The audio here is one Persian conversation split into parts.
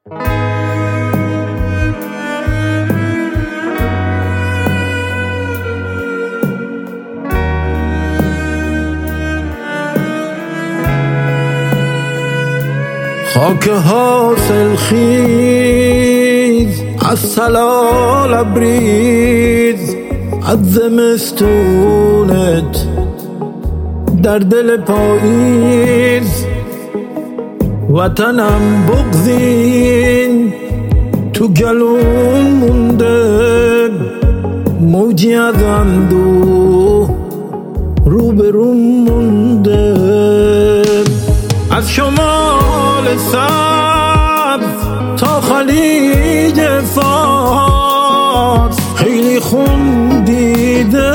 خاک حاصل خیز از صلا لبریز، از زمستونت در دل پاییز. وطنم بغزین تو گلوم مونده، موجی از اندوه روبروم مونده. از شمال سبز تا خلیج فارس، خیلی خون دیده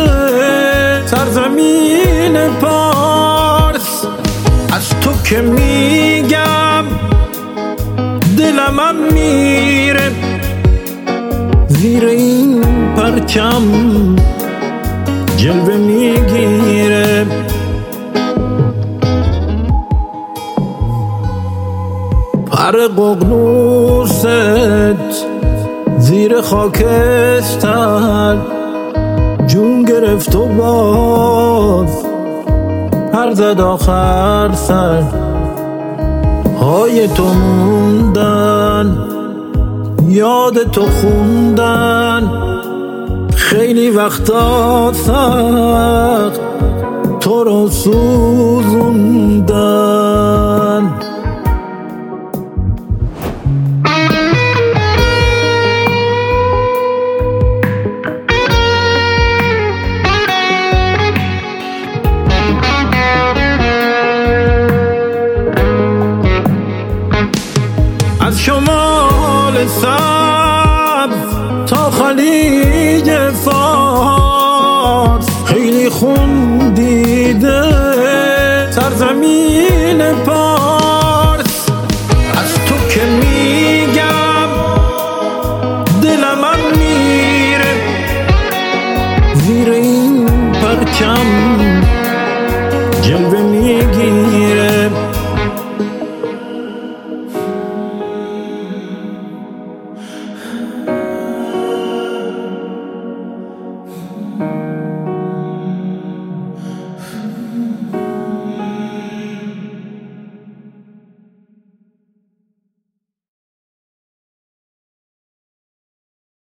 سرزمین پارس. از تو که میگم دلمم میره، زیر این پرچم جلوه میگیره. پر ققنوست زیر خاکستر جون گرفت و باز پر زد آخر سر. های تو موندن، یاد تو خوندن، خیلی وقتا سخت تو رو سوزوندن. از شمال سبز تا خلیج فارس، خیلی خون دیده سرزمین پارس. از تو که میگم دلمم میره، زیر این پرچم جلوه میگیره.